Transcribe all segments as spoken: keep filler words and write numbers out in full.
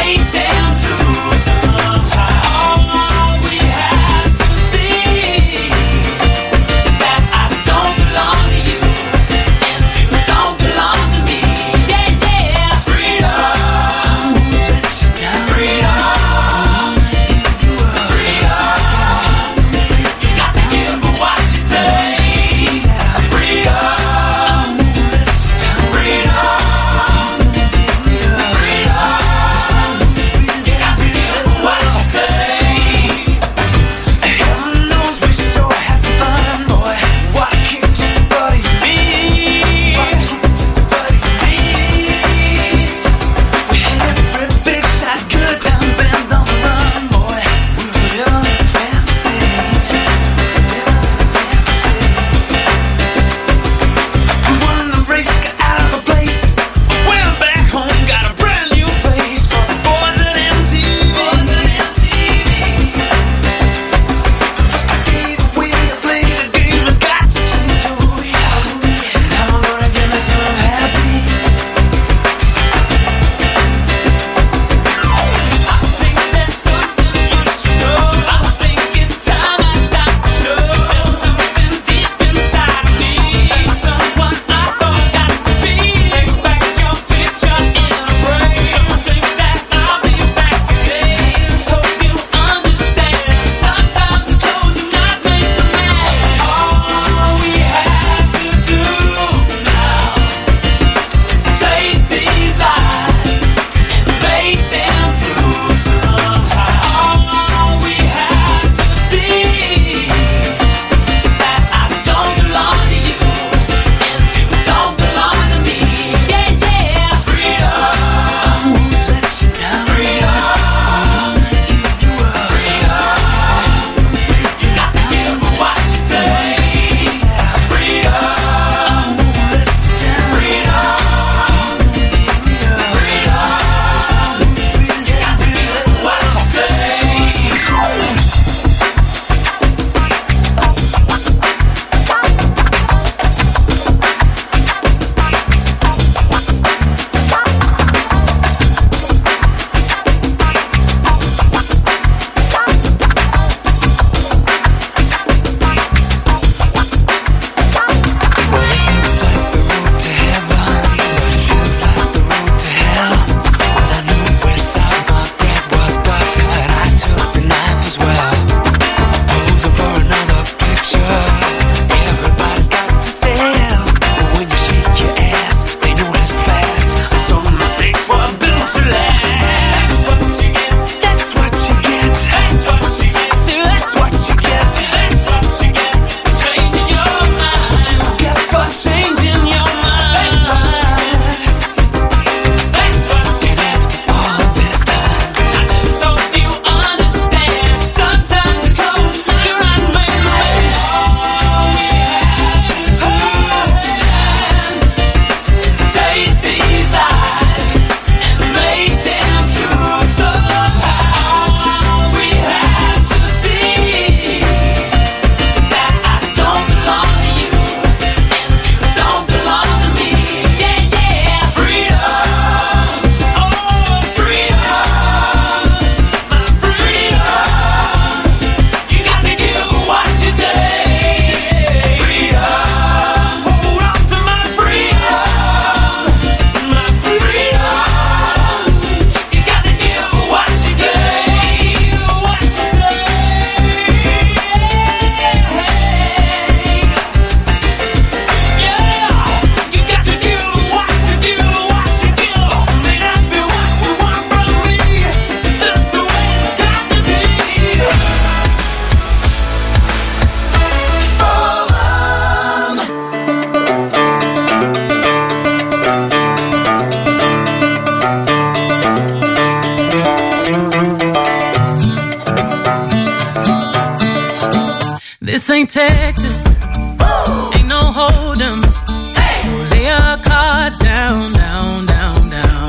This ain't Texas, Woo! Ain't no hold'em. Hey! So lay your cards down, down, down,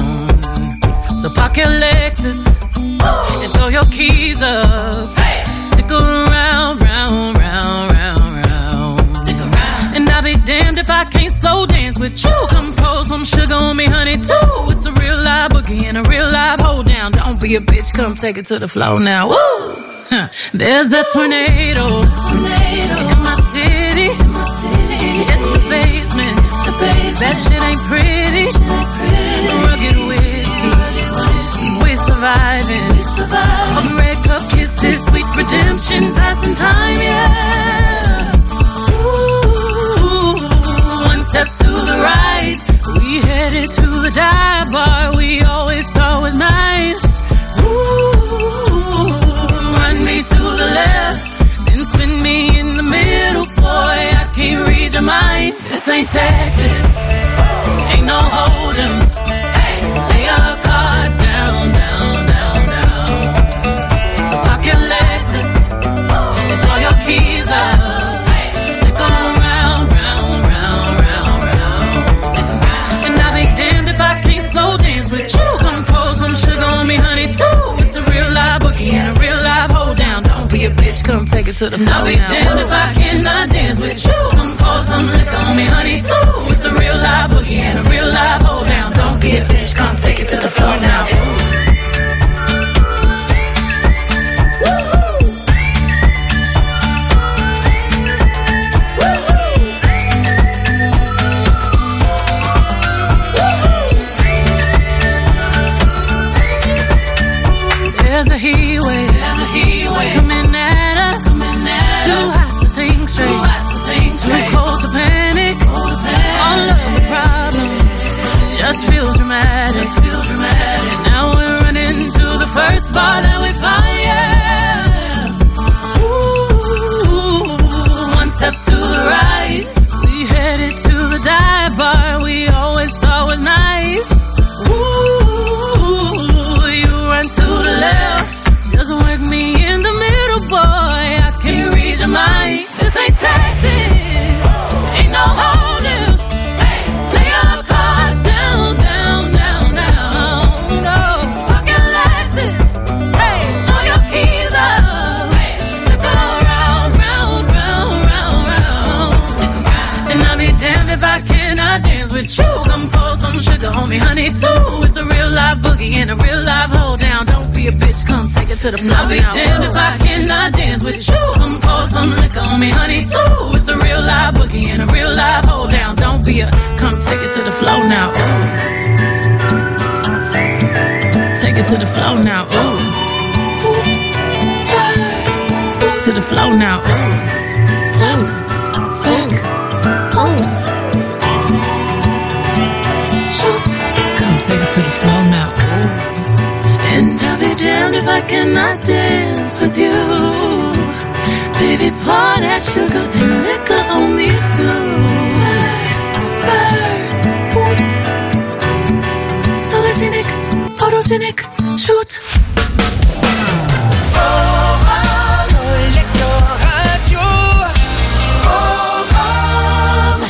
down. So park your Lexus Woo! And throw your keys up. Hey! Stick around, round, round, round, round. Stick around. And I'll be damned if I can't slow dance with with you. Come pour some sugar on me, honey, too. It's a real live boogie and a real live hold down. Don't be a bitch, come take it to the floor now. Woo! Huh. There's a tornado, a tornado in my city. In my city. It's the basement. The basement. That shit ain't pretty. Shit ain't pretty. Rugged whiskey. Rugged whiskey. We're surviving. We're surviving. Of red cup kisses, sweet redemption, passing time, yeah. Ooh, one step to the right, we headed to the dive bar we always thought was nice. Ooh, run me to the left, then spin me in the middle, boy, I can't read your mind. This ain't Texas, ain't no hold'em. So lay our cards down, down, down, down. So park your Lexus, throw your keys up, stick around, round, round, round, round. And I'll be damned if I can't slow dance with you. Come pour some sugar on me, honey, too. It's a real live boogie and a real live hold down. Don't be a bitch, come take it to the floor. And I'll be now. Damned if I cannot dance with you. Come pour some liquor on me, honey, too. It's a real live boogie and a real live hold down. Don't be a bitch, come take it to the floor now. There's a heat wave, there's a heat wave coming at us, coming at too us. Hot to think straight, too hot to think straight, too cold to panic, cold to panic. All of the problems just feel dramatic, just feel dramatic. Now we're running to the first bar that we find, yeah. Ooh, one step to the right, we headed to the dive bar we always thought was nice. Ooh, you run to the left, just work me in the middle, boy, I can't read your mind. This ain't Texas, ain't no hold'em. Hey, lay our cards down, down, down, down. No, pocket Lexus, hey, throw your keys up, hey, stick around, round, round, round, round. Stick around. And I'll be damned if I cannot dance with you. Come pour some sugar on me, honey, too. It's a real live boogie and a real live hold down. Don't be a bitch, come take it to the floor. I'll be damned if I cannot dance with you. Come pour some liquor on me, honey, too. It's a real live boogie and a real live hold down. Don't be a, come take it to the floor now. Ooh. Take it to the floor now. Ooh. Hoops, spurs, boots. To the floor now. Ooh. Top, back, pumps. Shoot, come take it to the floor now. Ooh. And I'll be damned if I cannot dance with you. Baby, pour that sugar and liquor on me too. Spurs, boots, sologenic, photogenic, shoot. Forum, Lector Radio. Forum.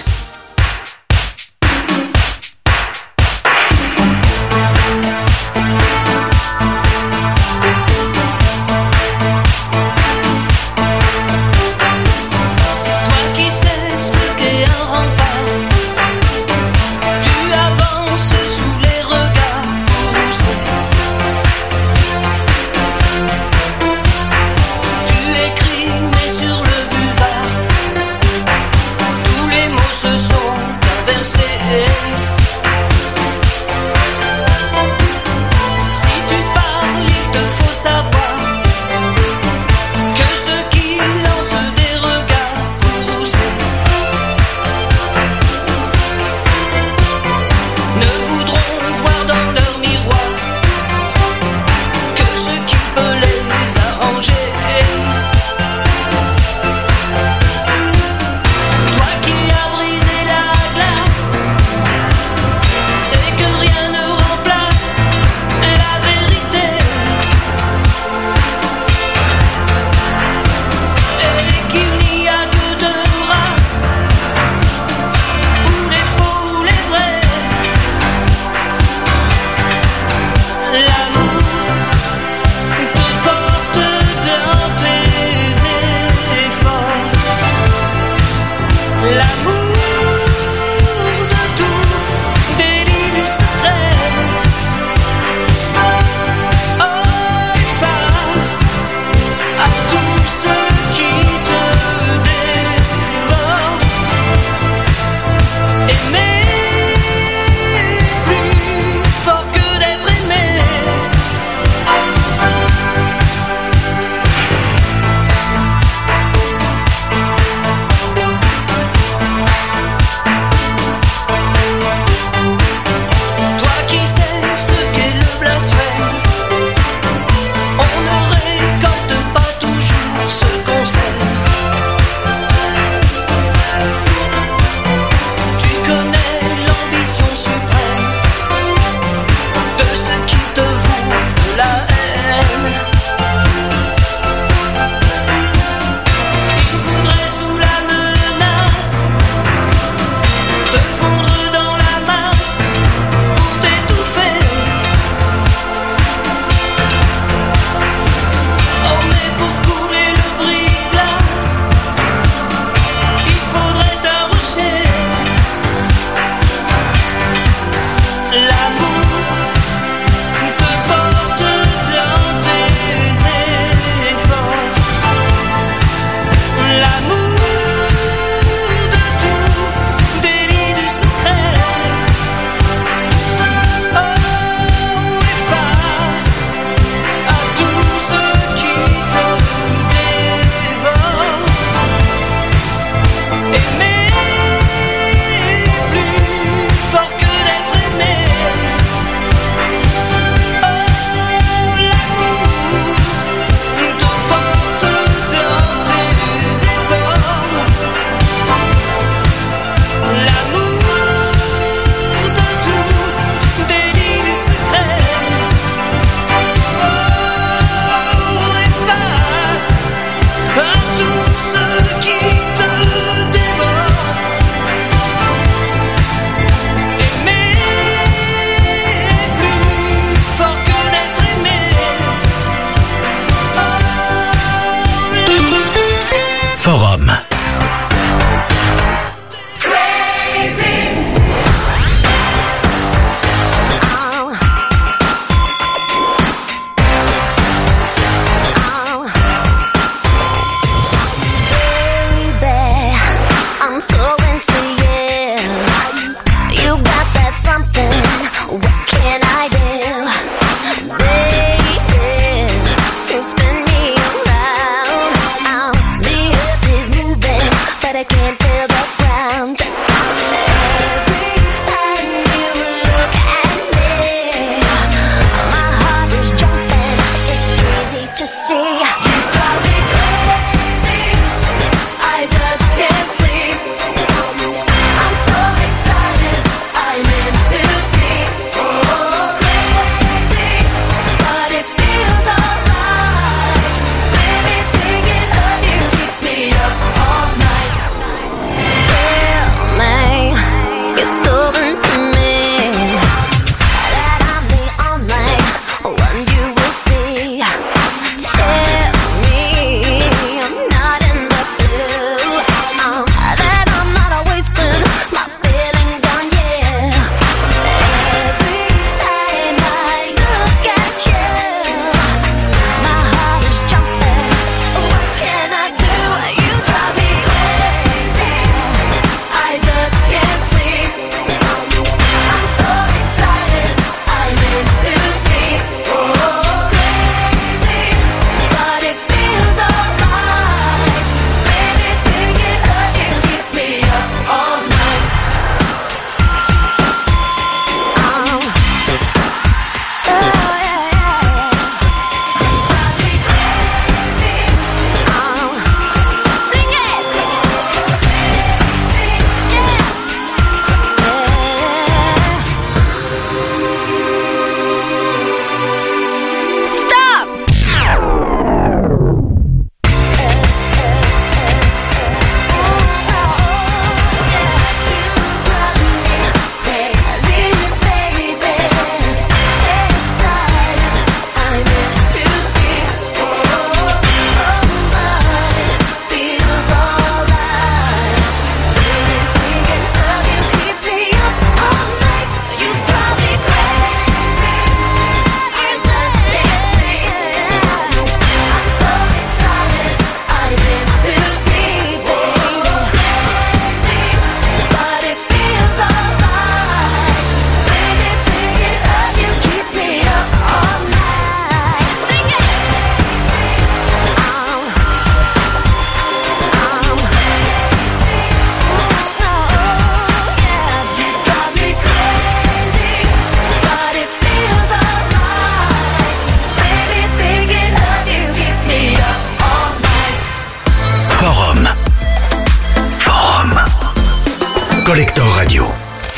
Collector Radio.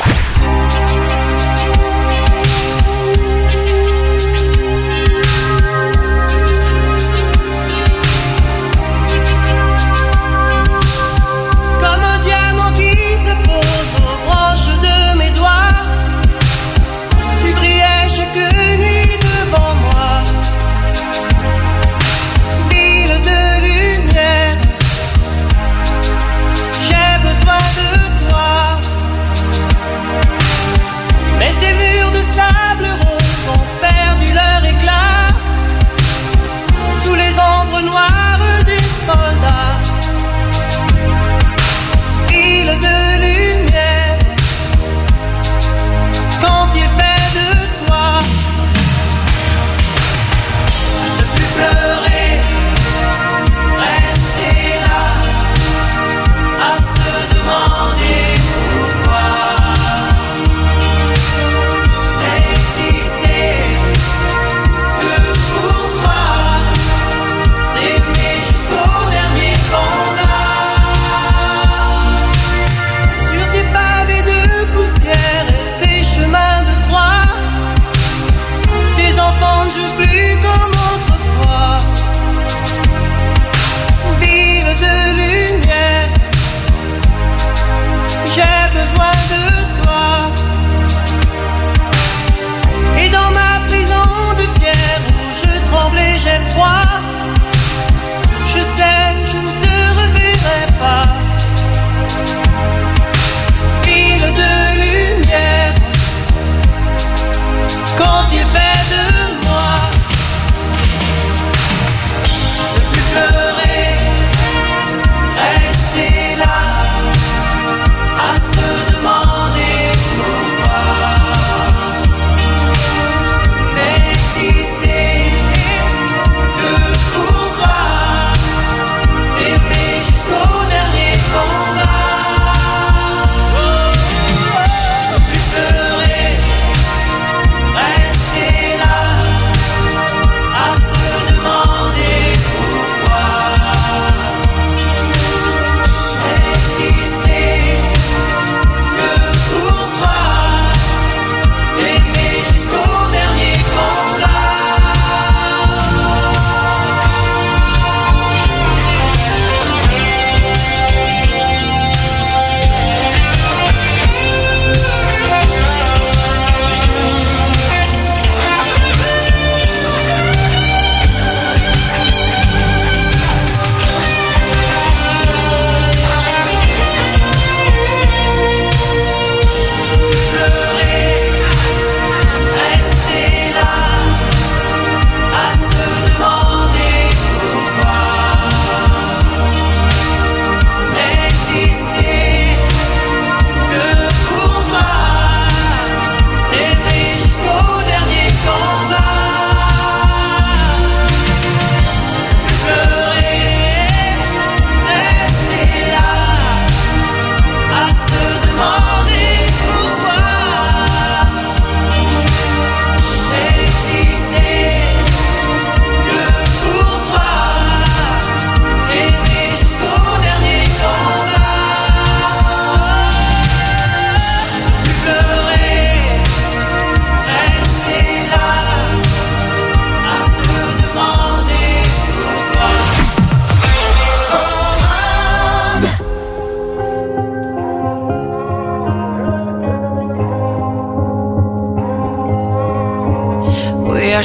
are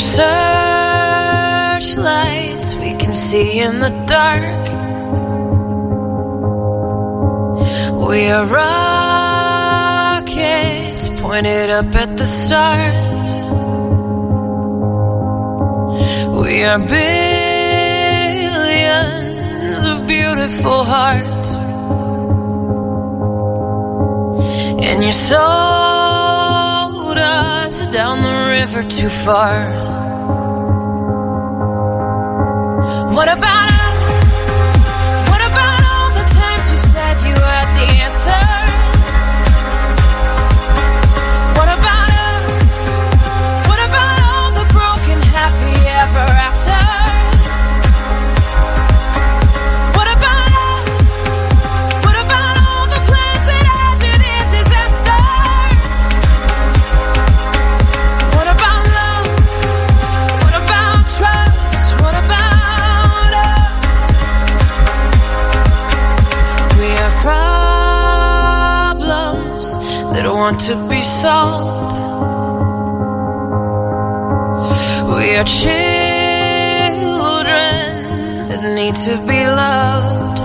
searchlights we can see in the dark. We are rockets pointed up at the stars. We are billions of beautiful hearts. And you sold us down the river too far. What about us? What about all the times you said you had the answers? What about us? What about all the broken happy ever afters? What about us? What about all the plans that ended in want to be sold. We are children that need to be loved.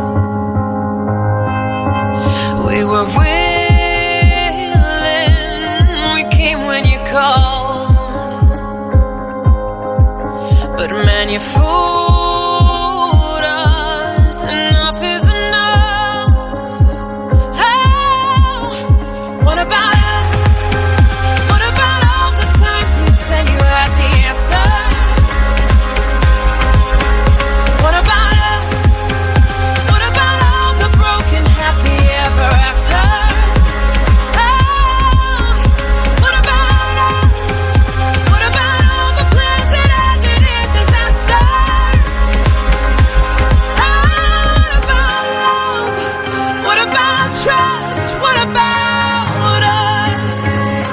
We were willing, we came when you called. But man, you fooled us. Enough is enough. Oh, what about us? What about all the times you said you had the answer? What about us? What about all the broken happy ever after? Oh, what about us? What about all the plans that ended in disaster? Oh, what about love? What about trust? What about us?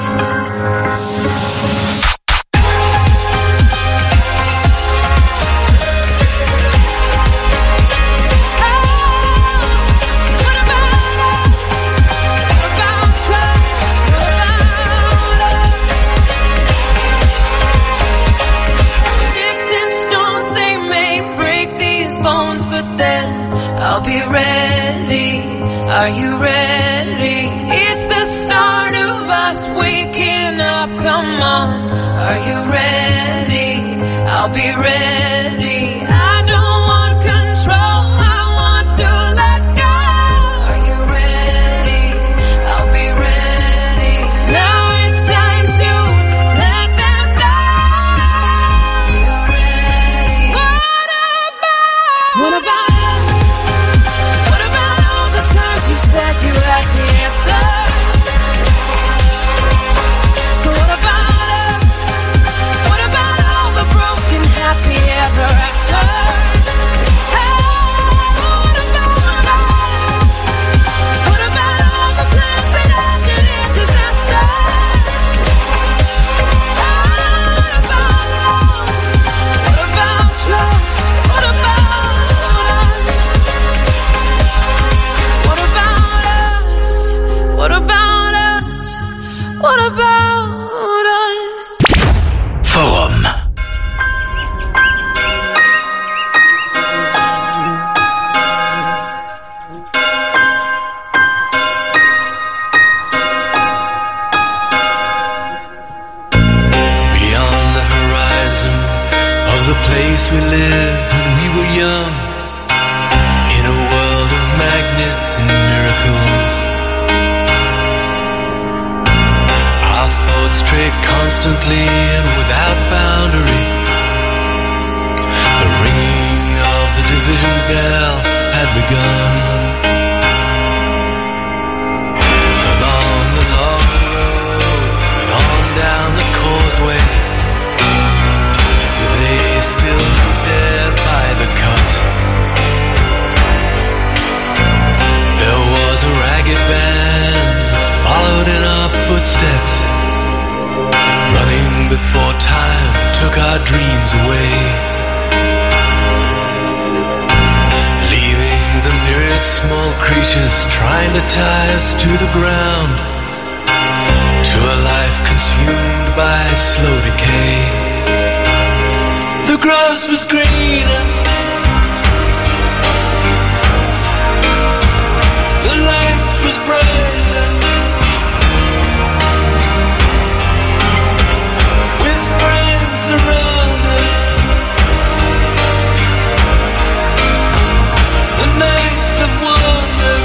What about us? What about trust? What about us? Sticks and stones, they may break these bones, but then I'll be ready. Are you ready? It's the start of us waking up. Come on, are you ready? I'll be ready. I don't want control, I want to let go. Are you ready? I'll be ready. 'Cause now it's time to let them know. You're ready. What about? What about us? What about all the times you said you had the answer? So what about us? What about all the broken happy ever after? What about us? What about all the plans that ended in disaster? What about love? What about trust? What about us? What about us? What about us? What about us? Forum. Beyond the horizon of the place we lived when we were young, in a world of magnets and miracles, our thoughts strayed constantly and without boundary. The ringing of the division bell had begun. Along the long road and on down the causeway, were they still there by the cut? There was a ragged band that followed in our footsteps, running before time took our dreams away, leaving the myriad small creatures trying to tie us to the ground, to a life consumed by slow decay. The grass was greener, the light was brighter, with friends around us. The nights of wonder,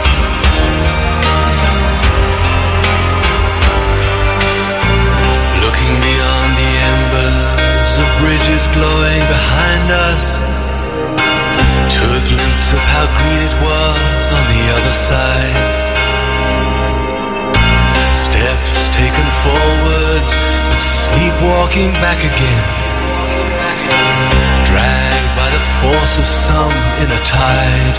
looking beyond the embers of bridges glowing behind us, to a glimpse of how green it was on the other side. Steps taken forwards, but sleepwalking back again, dragged by the force of some inner tide.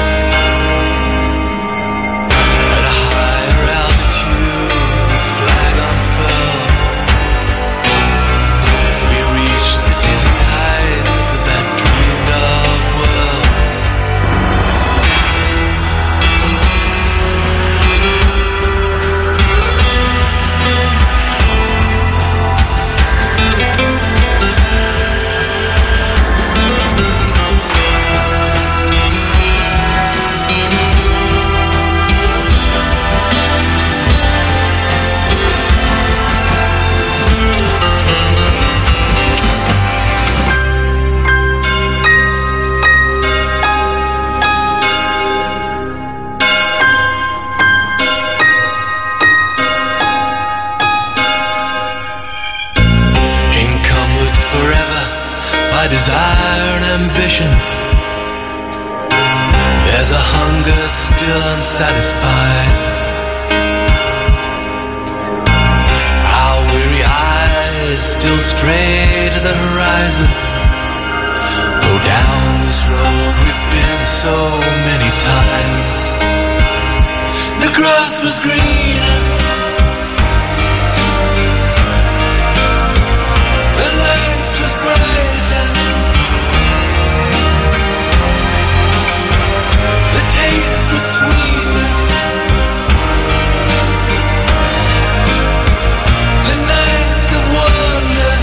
At a higher altitude, the flag unfurled, we reached the dizzy heights of that dreamed of world. my desire and ambition. There's a hunger still unsatisfied. Our weary eyes still stray to the horizon. Go down this road we've been so many times. The grass was greener, the light was brighter, the taste was sweeter, the nights of wonder,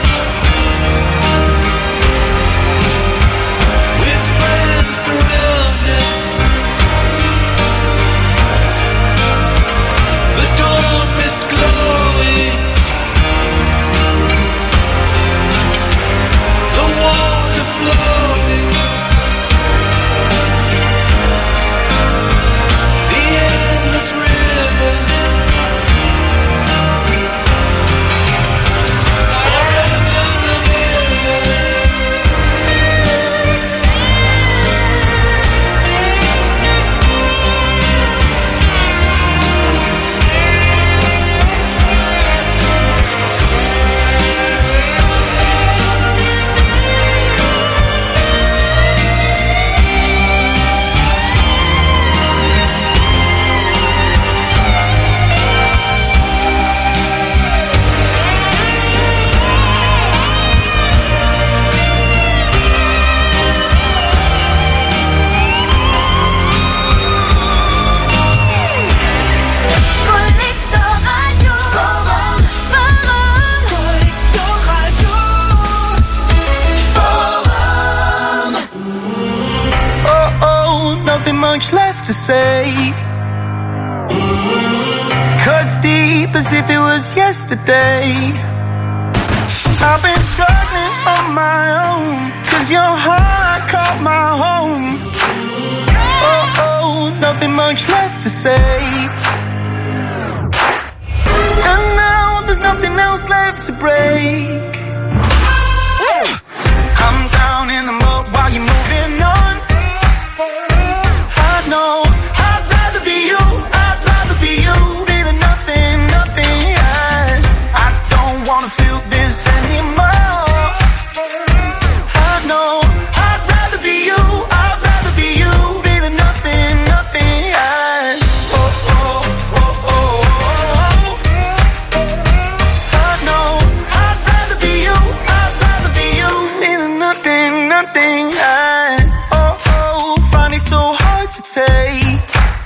with friends surrounded. The dawn mist glowing, the water flowing, the endless river, forever and ever. Much left to say. Cuts deep as if it was yesterday. I've been struggling on my own, 'cause your heart I call my home. Oh, oh, nothing much left to say. And now there's nothing else left to break. I'm down in the mud while you're moving on. No, I'd rather be you, I'd rather be you. Feeling nothing, nothing, yeah. I don't wanna feel this anymore. I know, I'd rather be you, I'd rather be you. Feeling nothing, nothing, yeah. Oh, oh, oh, oh, oh. I know, I'd rather be you, I'd rather be you. Feeling nothing, nothing, yeah. Oh, oh, find it so hard to take.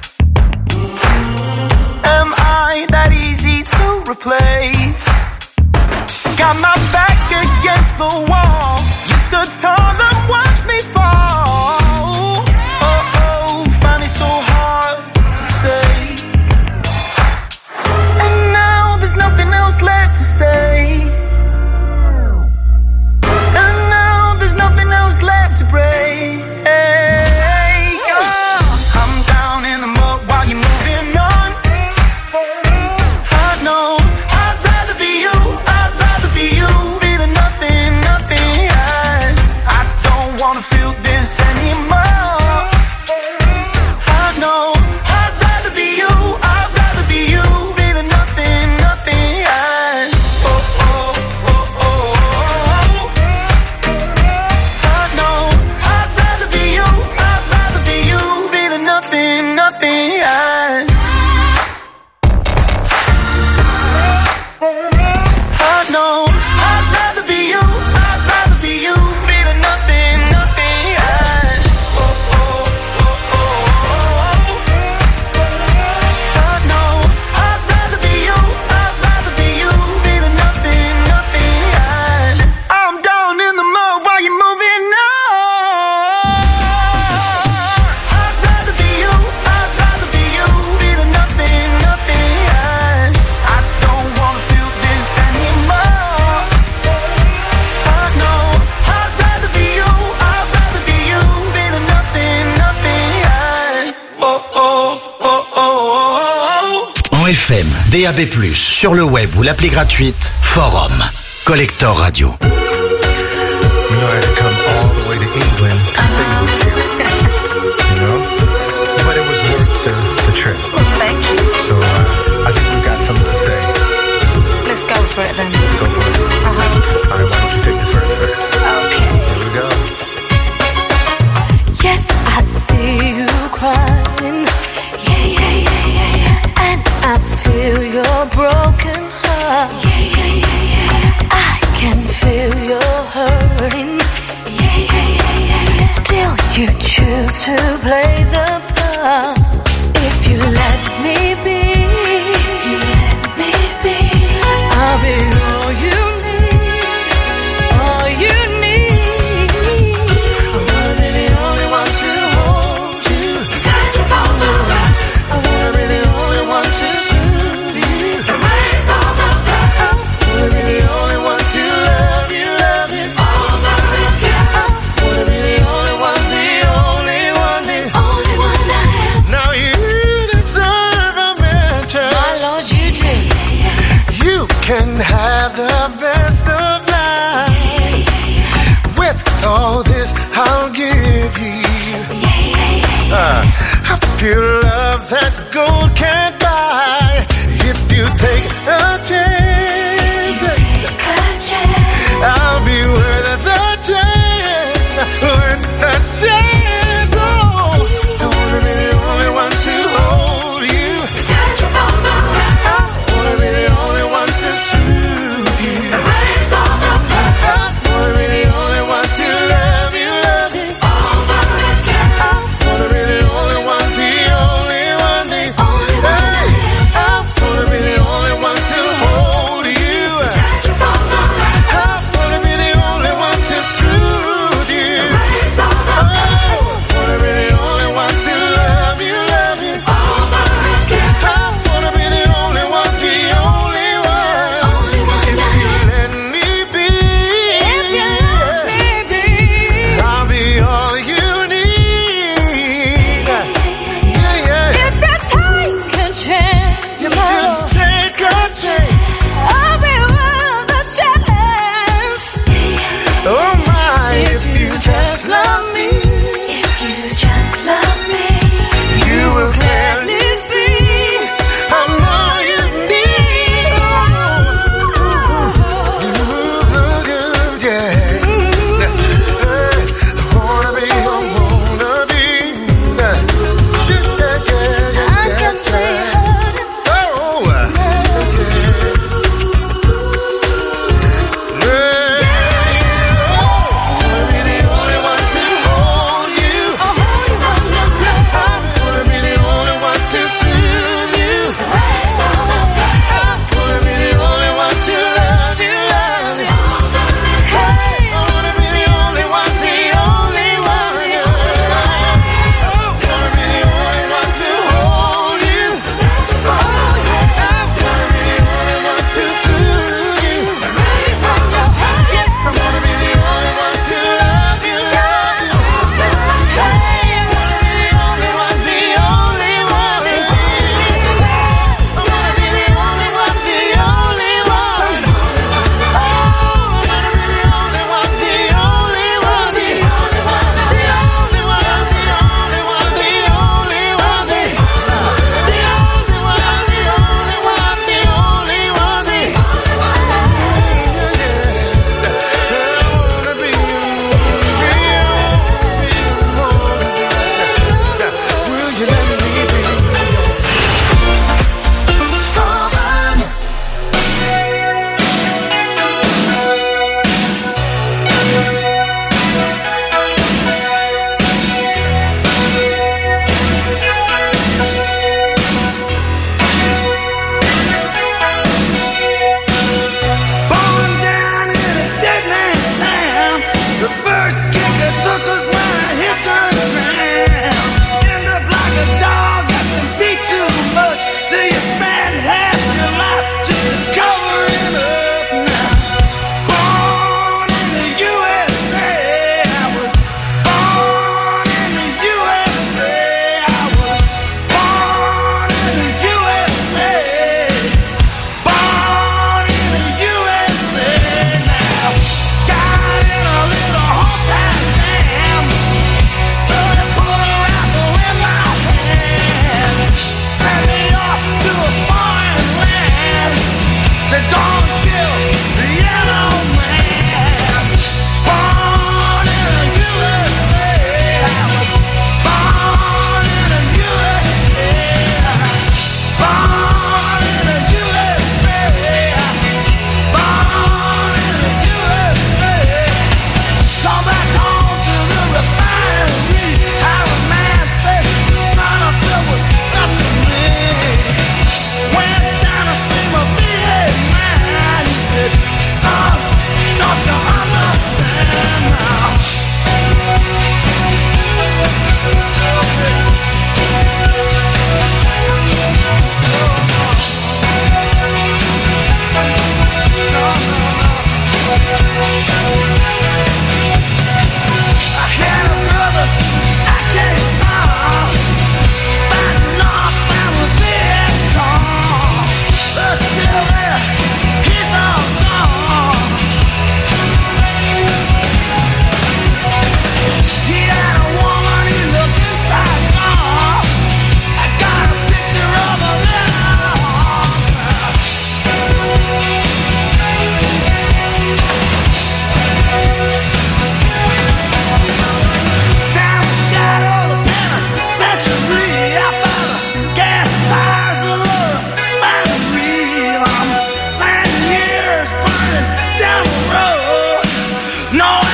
Am I that easy to replace? Got my back against the wall. You stood tall and watched me fall. Oh, oh, find it so hard to take. And now there's nothing else left to say. And now there's nothing else left to break. F M, D A B plus, sur le web ou l'appli gratuite, Forum. Collector Radio. Ouais. wants to play the part. If you let me be, if you let me be, I'll be all you need, all you need. I wanna be the only one to hold you, touch you from the rock. I wanna be the only one to soothe you, erase all the blood. I wanna be the only one to love you, love you over again. I wanna be the only one, the only one, the only one I am. Now you deserve a mention. My Lord, you do. You can have the best of life. With all this, I'll give you uh, a pure love that gold can't buy. If you take a chance, I'll be worth the chance, worth the chance. Oh, I wanna be the only one to hold you, Touch you from the rock. I wanna be the only one to soothe you, Erase all the blood. I wanna be the only one to love you, love you Over again. I wanna be the only one, the only one, the Only one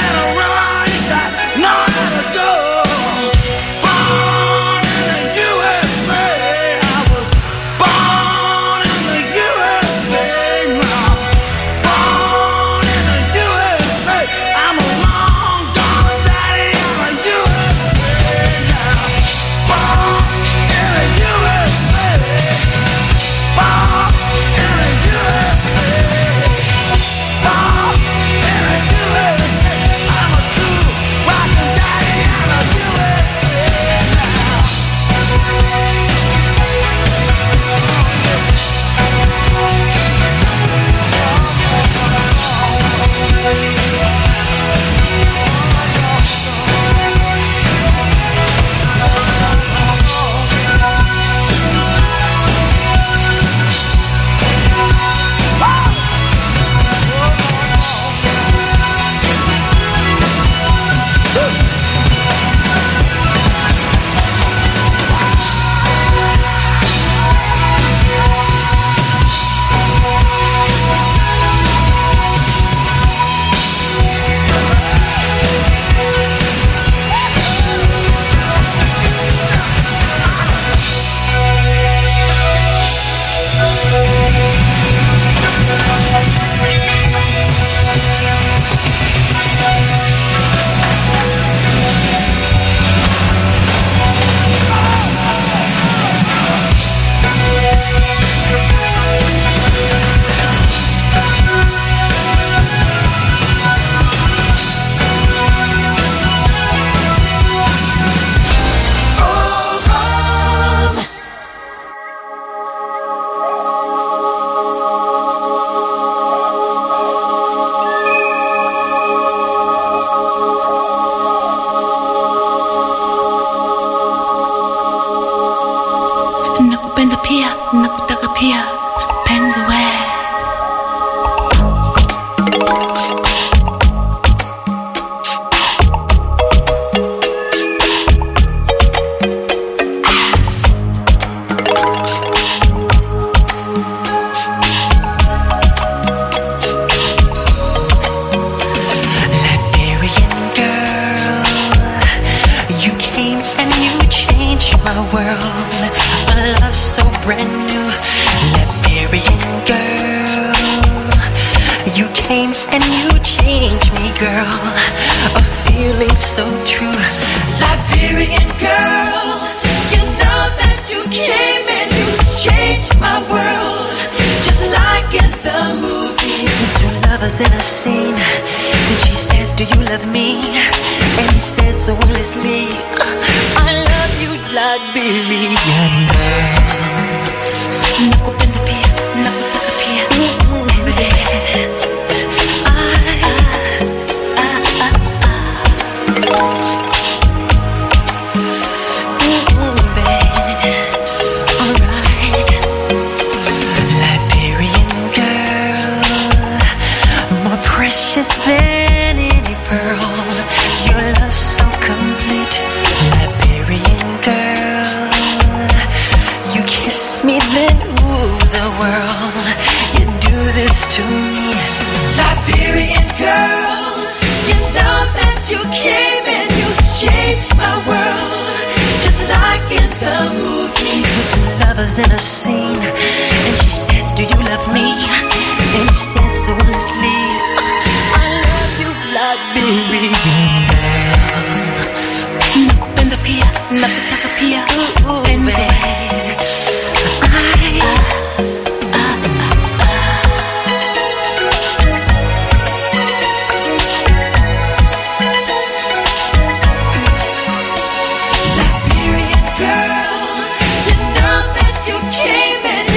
Liberian girl, you know that you came and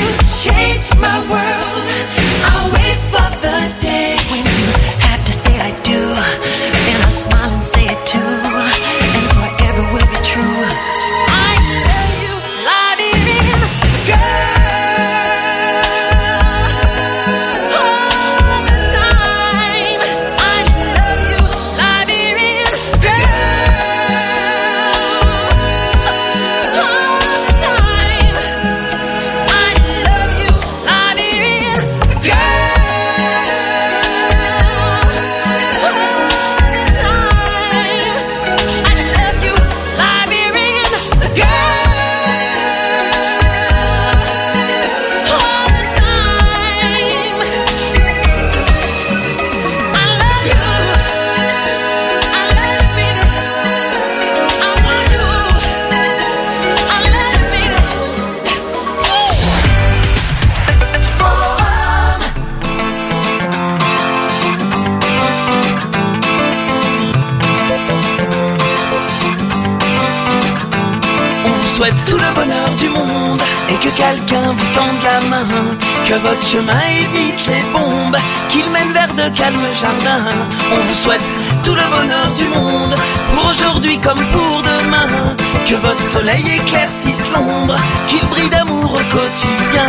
souhaite tout le bonheur du monde et que quelqu'un vous tende la main, que votre chemin évite les bombes, qu'il mène vers de calmes jardins. On vous souhaite tout le bonheur du monde, pour aujourd'hui comme pour demain, que votre soleil éclaircisse l'ombre, qu'il brille d'amour au quotidien.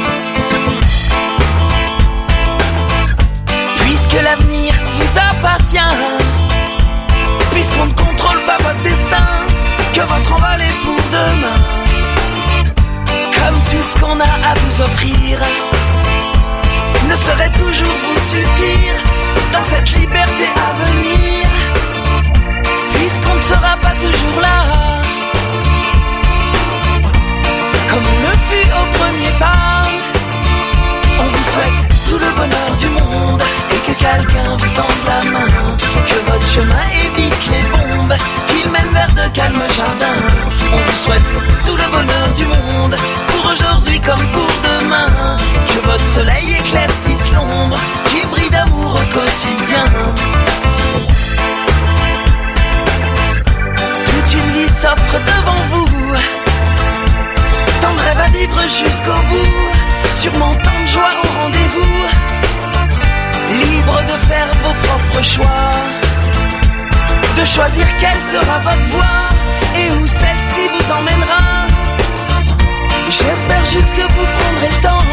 Puisque l'avenir vous appartient, puisqu'on ne contrôle pas votre destin, que votre envol est pour demain. Comme tout ce qu'on a à vous offrir ne saurait toujours vous suffire dans cette liberté à venir, puisqu'on ne sera pas toujours là, comme on le fut au premier pas. On vous souhaite tout le bonheur du monde et que quelqu'un vous tende la main, que votre chemin évite les bombes, qu'il mène vers de calmes jardins. On vous souhaite tout le bonheur du monde, pour aujourd'hui comme pour demain, que votre soleil éclaircisse l'ombre, qu'il brille d'amour au quotidien. Toute une vie s'offre devant vous, tant de rêves à vivre jusqu'au bout, sûrement tant de joie au rendez-vous, libre de faire vos propres choix, de choisir quelle sera votre voie et où celle-ci vous emmènera. J'espère juste que vous prendrez le temps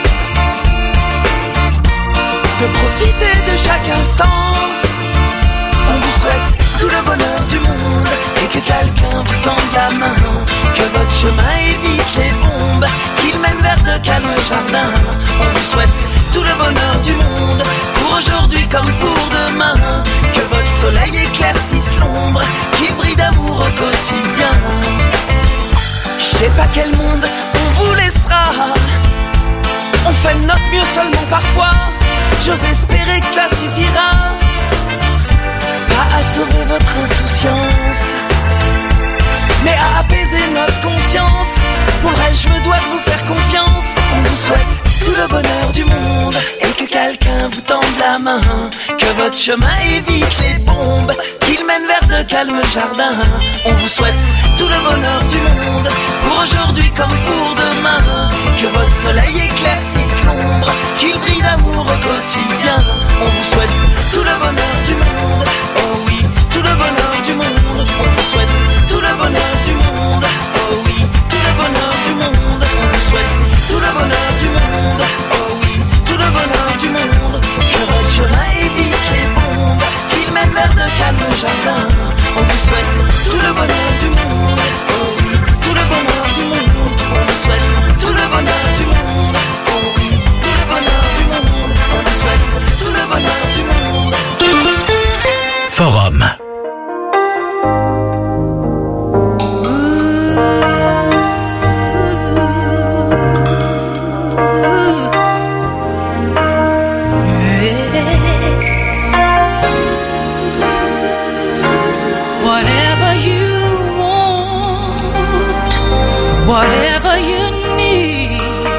de profiter de chaque instant. On vous souhaite tout le bonheur du monde et que quelqu'un vous tende la main, que votre chemin évite les bombes, qu'il mène vers de calmes jardins. On vous souhaite tout le bonheur du monde, pour aujourd'hui comme pour demain, que votre soleil éclaircisse l'ombre, qu'il brille d'amour au quotidien. Je sais pas quel monde on vous laissera, on fait de notre mieux seulement parfois, j'ose espérer que cela suffira, pas à sauver votre insouciance, mais à apaiser notre conscience. Pour le reste, je me dois de vous faire confiance. On vous souhaite tout le bonheur du monde et que quelqu'un vous tende la main, que votre chemin évite les bombes, qu'il mène vers de calmes jardins. On vous souhaite tout le bonheur du monde, pour aujourd'hui comme pour demain, que votre soleil éclaircisse l'ombre, qu'il brille d'amour au quotidien. On vous souhaite tout le bonheur du monde, oh oui, tout le bonheur du monde. On vous souhaite tout le bonheur du monde, oh oui, tout le bonheur du monde. On vous souhaite tout le bonheur du monde, oh oui, tout le bonheur du monde. Que votre chemin évite les bombes, qu'il mène vers de calmes jardins. On vous souhaite tout le bonheur du monde, oh oui, tout le bonheur du monde. On vous souhaite tout le bonheur du monde, oh oui, tout le bonheur du monde. On vous souhaite tout le bonheur du monde. Forum. Whatever you need,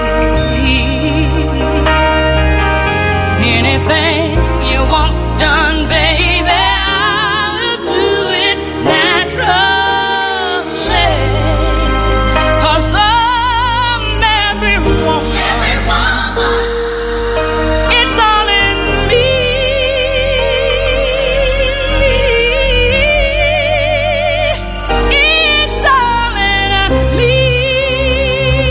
anything you want done, baby, I'll do it naturally. 'Cause I'm every woman, every woman. It's all in me. It's all in me.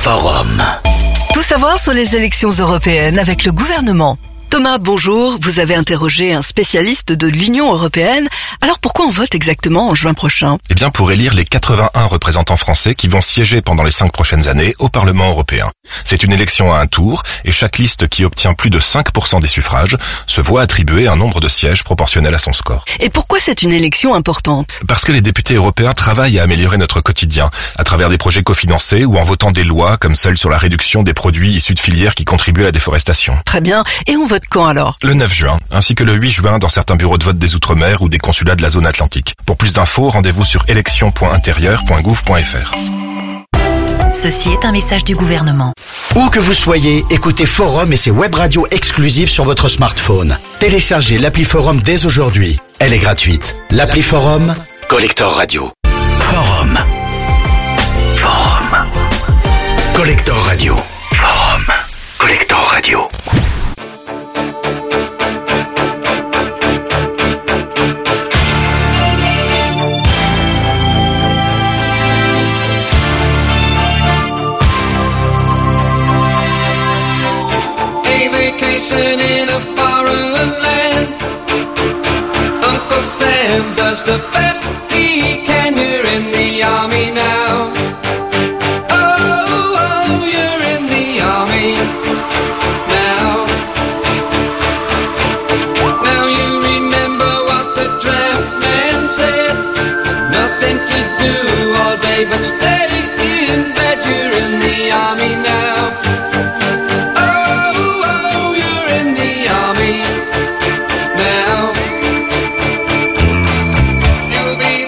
Forum. Tout savoir sur les élections européennes avec le gouvernement. Thomas, bonjour. Vous avez interrogé un spécialiste de l'Union européenne. Alors pourquoi on vote exactement en juin prochain? Eh bien pour élire les quatre-vingt-un représentants français qui vont siéger pendant les cinq prochaines années au Parlement européen. C'est une élection à un tour et chaque liste qui obtient plus de cinq pour cent des suffrages se voit attribuer un nombre de sièges proportionnel à son score. Et pourquoi c'est une élection importante? Parce que les députés européens travaillent à améliorer notre quotidien à travers des projets cofinancés ou en votant des lois comme celle sur la réduction des produits issus de filières qui contribuent à la déforestation. Très bien. Et on vote quand alors? Le neuf juin, ainsi que le huit juin dans certains bureaux de vote des Outre-mer ou des consulats de la zone atlantique. Pour plus d'infos, rendez-vous sur élection point intérieur point gouv point f r. Ceci est un message du gouvernement. Où que vous soyez, écoutez Forum et ses web radios exclusives sur votre smartphone. Téléchargez l'appli Forum dès aujourd'hui. Elle est gratuite. L'appli Forum, Collector Radio. Forum. Forum. Collector Radio. Forum. Collector Radio. In a foreign land, Uncle Sam does the best he can. You're in the army now. Oh, oh, you're in the army now. Now you remember what the draft man said. Nothing to do all day but stay in bed. You're in the army now. You'll be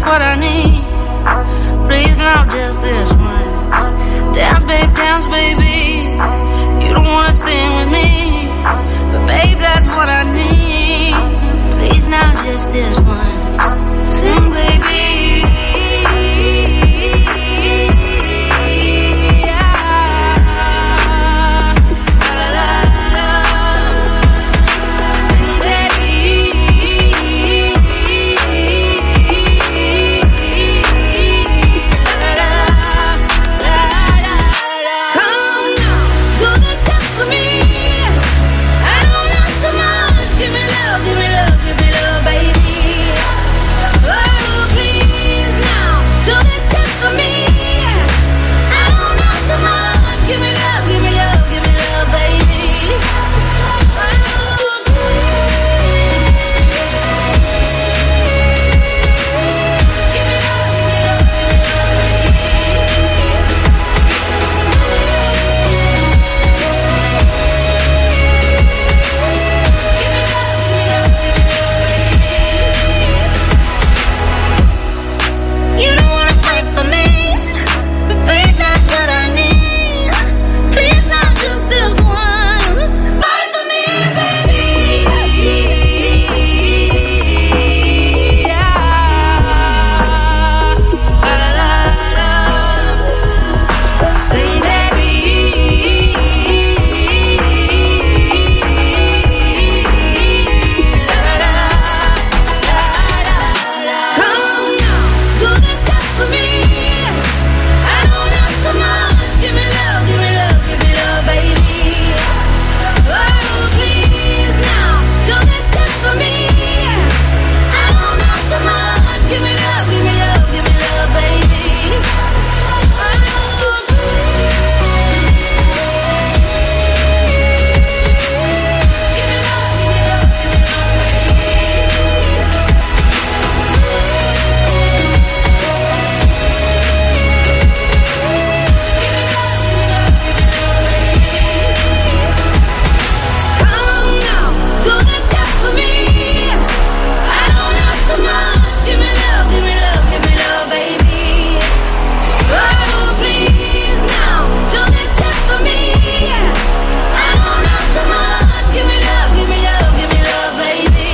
what I need. Please now just this once. Dance, babe, dance, baby. You don't wanna sing with me, but babe, that's what I need.